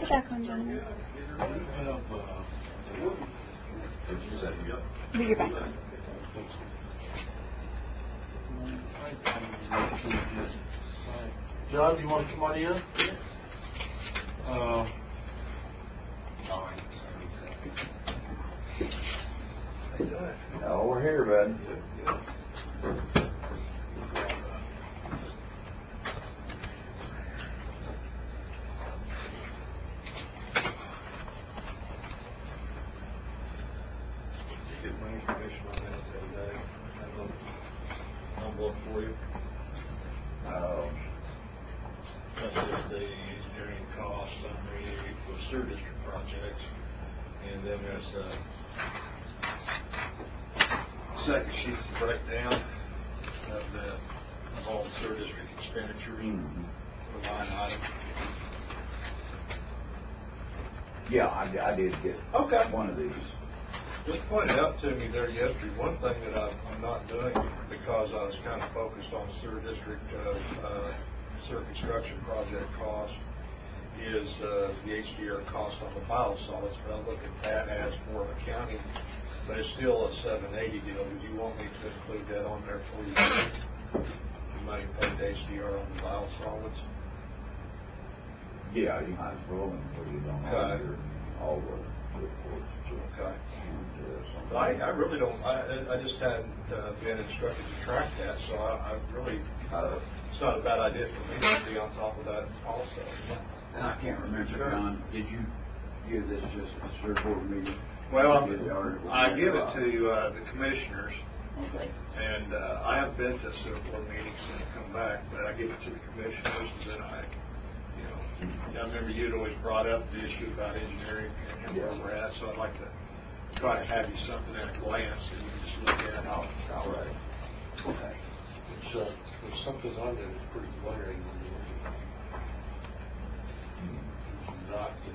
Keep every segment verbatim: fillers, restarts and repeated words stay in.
it back on, gentlemen. Be your back on. John, do you want to come on in? Uh, Oh, we're here, bud. Get my information on that today. I'll look for you. Oh. That's just the engineering cost summary for sewer district projects. And then there's a second sheet's the breakdown of the of all the sewer district expenditures Mm-hmm. per line item. Yeah, I, I did get Okay. one of these. Just pointed out to me there yesterday, one thing that I'm, I'm not doing because I was kind of focused on sewer district, uh, uh, sewer construction project cost is uh, the H D R cost on the biosolids. But I look at that as more of accounting, but it's still a seven eighty deal. Would you want me to include that on there for you? The money paid to H D R on the biosolids? Yeah, you might as well include it on all Okay. your, all the reports. Okay. And, uh, something. I, I really don't, I, I just hadn't uh, been instructed to track that, so I, I really, uh, it's not a bad idea for me to be on top of that also. And I can't remember, John, did you give this just at the sewer board meeting? Well, Did it, or- I give it to uh, the commissioners, Okay. and uh, I haven't been to sewer board meetings since I come back, but I give it to the commissioners, and then I, you know, I remember you'd always brought up the issue about engineering and where we're at, so I'd like to try to have you something at a glance that you can just look at. All, all right. Okay. It's, uh, there's something on there that's pretty glaring when you look at it. You do not get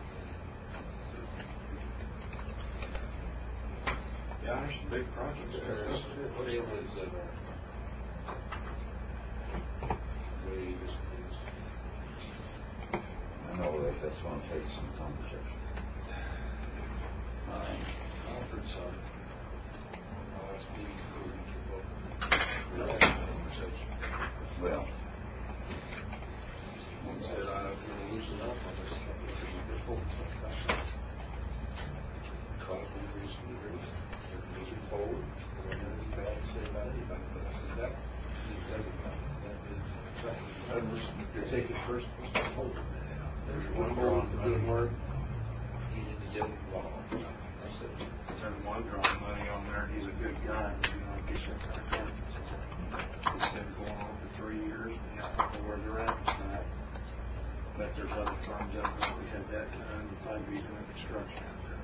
Yeah, there's some big projects there. what is it? Way this is. I know that that's going to take some conversation. Um, Conference on last meeting for each of them. We had a conversation. well, One said, I'm going to loosen up on this. This whole stuff. Caught me recently, they're moving forward. They don't have anything bad to say about anybody, but I said that means everybody. That means that you're taking first person hold. There's one goal to good work. You need to get involved. I said, There's one drawing money on there, he's a good guy, but you know, get that kind of confidence. It's been going on for three years, and I don't know where they're at tonight. But there's other firms out there that had that time to probably be doing construction out there.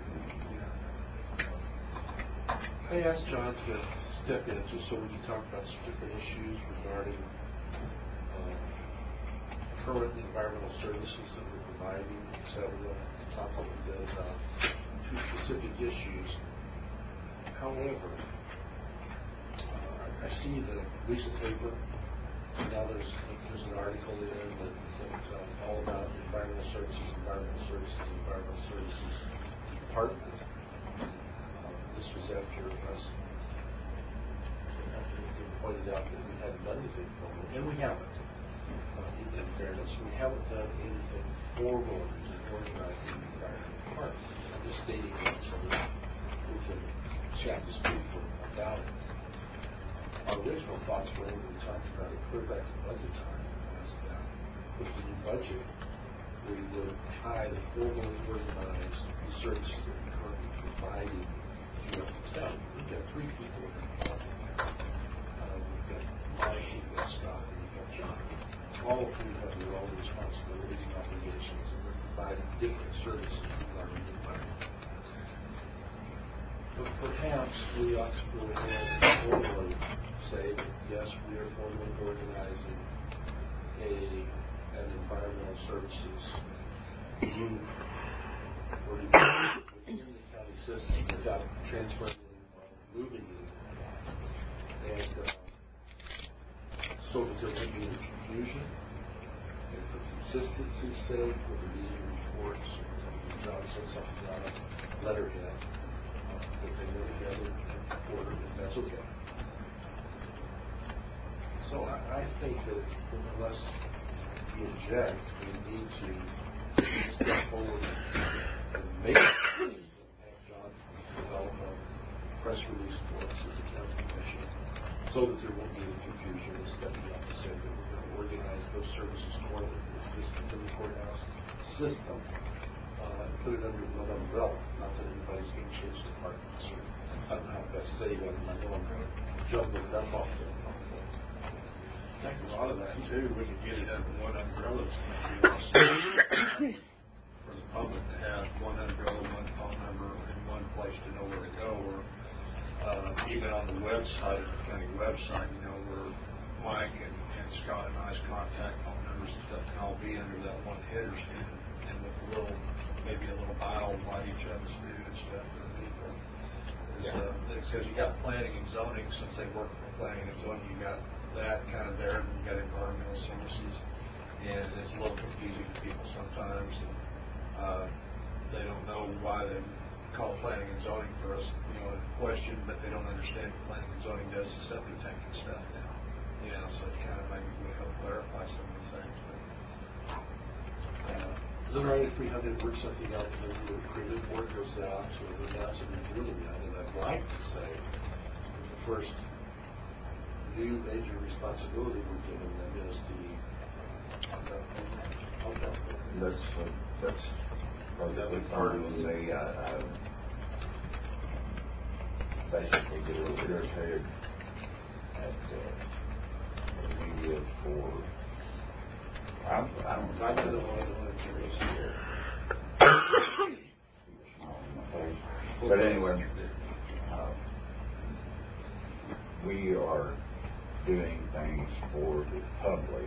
I asked John to step in just so we can talk about some different issues regarding uh, current environmental services that we're providing, et cetera. Talk a little bit about two specific issues. However, uh, I see the recent paper, and now there's there's an article in that, that's uh, all about environmental services, environmental services, environmental services department. This was after us after it being pointed out that we hadn't done anything for them, and we haven't. Uh, in, in fairness, we haven't done anything formal in organizing the environment department. I'm just stating that so that we can chat this people about it. Our original thoughts were when we talked about it clear back to budget time, was that with the new budget, we would try to formally organize the services that we're currently providing. We've got three people in the department. Uh, we've got Mike, we've got Scott, and we've got John. All of whom have their own responsibilities and obligations, and we're providing different services to our environment. But perhaps we ought to go ahead and formally say that yes, we are formally organizing a an environmental services group within the county system without transferring anyone, moving anyone, and uh, so that there won't be any confusion, and for consistency's sake, with the meeting reports, et put something on a letterhead, uh, that they know together and order, if that's okay. So I, I think that unless we object, we need to step forward and make it, and have John develop a press release for us as a county commission, so that there won't be any confusion in stepping up and saying that we're going to organize those services toward the existing in the courthouse system, uh, and put it under one umbrella. Not that anybody's being changed departments, or I don't know how to best say that, and I know I'm going to jump it up off the. I think a lot of that too, we could get it under one umbrella, it's going to be awesome for the public to have one umbrella, one phone number, and one place to know where to go. Or uh, even on the website, the county website, you know, where Mike and, and Scott and I's contact phone numbers and stuff can all be under that one header, and, and with a little, maybe a little bio of what each of us do and stuff for the people. Because uh, you got planning and zoning, since they work for planning and zoning, you got that kind of there, and you got environmental services, and it's a little confusing to people sometimes, and uh, they don't know why they call planning and zoning for us, you know, a question, but they don't understand what planning and zoning does to septic tank and stuff now, you know, so it kind of maybe we help clarify some of the things. But, uh, is it all right if we have to work something out, and maybe a creative board goes out to announce it and really out, and I'd like to say the first new major responsibility we're giving them is the okay. That's uh, that's probably fine with me. I, I basically get a little irritated at uh, the media for. I, I don't. I don't want to But anyway, uh, we are doing things for the public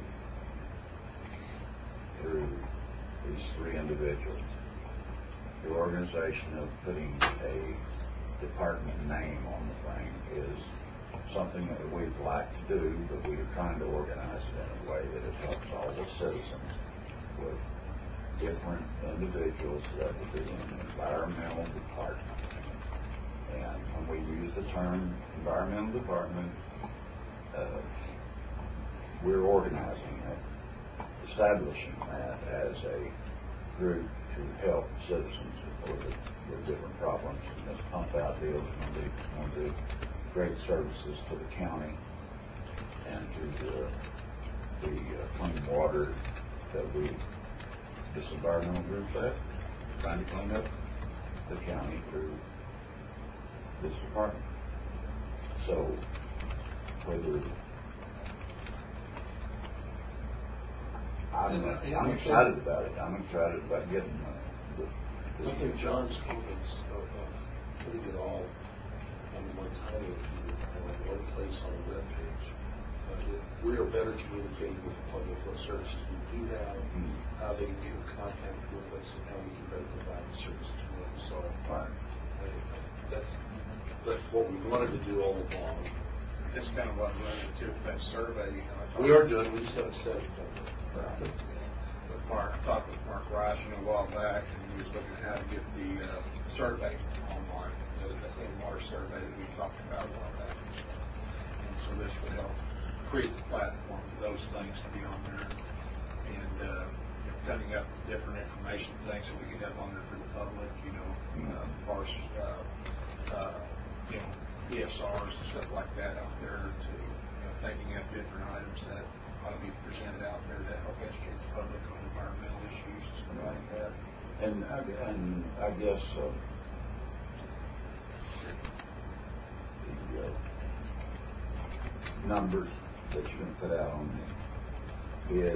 through these three individuals. The organization of putting a department name on the thing is something that we'd like to do, but we are trying to organize it in a way that it helps all the citizens with different individuals that would be in the environmental department. And when we use the term environmental department, Uh, we're organizing it, establishing that as a group to help citizens with, with different problems. And this pump out deal is going to be one of the great services to the county and to the, the uh, clean water that we, this environmental group, that trying to clean up the county through this department. So, whether I'm, I'm excited about it. I'm excited about getting uh, the, the I think John's comments of uh, putting it all on one time or one place on the web page. Uh, we are better communicating with the public what services we do have, mm-hmm. how they can get in contact with us, and how we can better provide the services to them. So right. I, that's that's what we wanted to do all along. That's kind of what we're into with that survey. You know, we are doing. We just haven't said it. Right. But Mark, I talked with Mark Rice you know, a while back, and he was looking at how to get the uh, survey online, the, the clean water survey that we talked about a while back. And so this would help create the platform for those things to be on there, and uh, you know, coming up with different information things that we could have on there for the public. You know, uh, as far as uh, uh, you know. P S Rs and stuff like that out there to, you know, thinking up different items that ought to be presented out there to help educate the public on environmental issues and stuff like that. And, and I guess uh, the uh, numbers that you're going to put out on the bid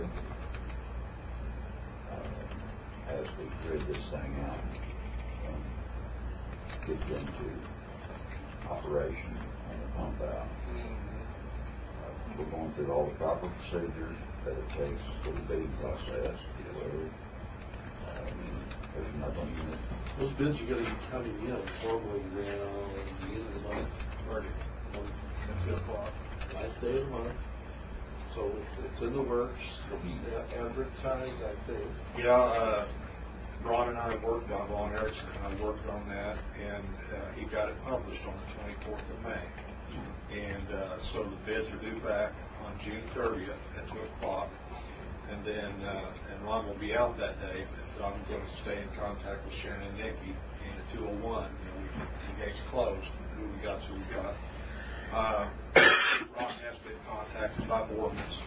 uh, as we grid this thing out and get into operation on the pump out. Mm-hmm. Uh, we're going through all the proper procedures that it takes for the bidding process. So, uh, there's nothing that... Those bids are going to be coming in formally around the end of the month. Already. At two o'clock. Last day of the month. So it's in the works. It's advertised, I think. Yeah, uh, Ron and I worked on, Ron Erickson and I worked on that, and uh, he got it published on the twenty-fourth of May. And uh, so the bids are due back on June thirtieth at two o'clock. And then, uh, and Ron will be out that day, but I'm going to stay in contact with Shannon and Nikki. And at two oh one, you know, we, the gate's closed. Who we got, who we got. Uh, Ron has been contacted by Boardman's.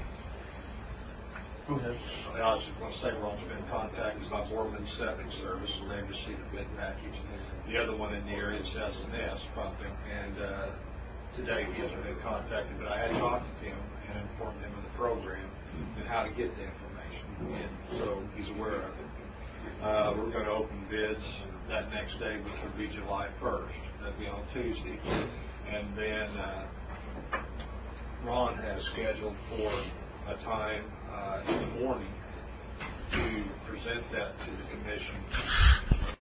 Go ahead. I was just want to say Ron's been contacted by Boardman's Septic Service, and they've received a bid package. The other one in the area is S and S Pumping, and uh, today he hasn't been contacted, but I had talked to him and informed him of the program and how to get the information, and so he's aware of it. Uh, we're going to open bids that next day, which will be July first. That'll be on Tuesday, and then uh, Ron has scheduled for a time uh, in the morning to present that to the commission